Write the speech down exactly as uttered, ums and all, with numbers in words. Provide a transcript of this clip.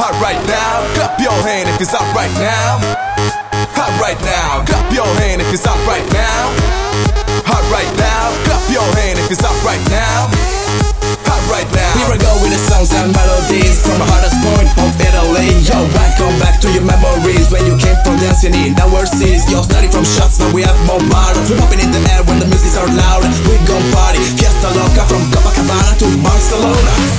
Hot right now, clap your hand if it's hot right now. Hot right now, clap your hand if it's hot right now. Hot right now, clap your hand if it's hot right now. Hot right now. Here I go with the songs and melodies from the hottest point of Italy. Yo, welcome back to your memories when you came from dancing in the overseas. Yo, starting from shots, now we have more bottles. We're popping in the air when the music's are loud. We gon' party, fiesta loca from Copacabana to Barcelona.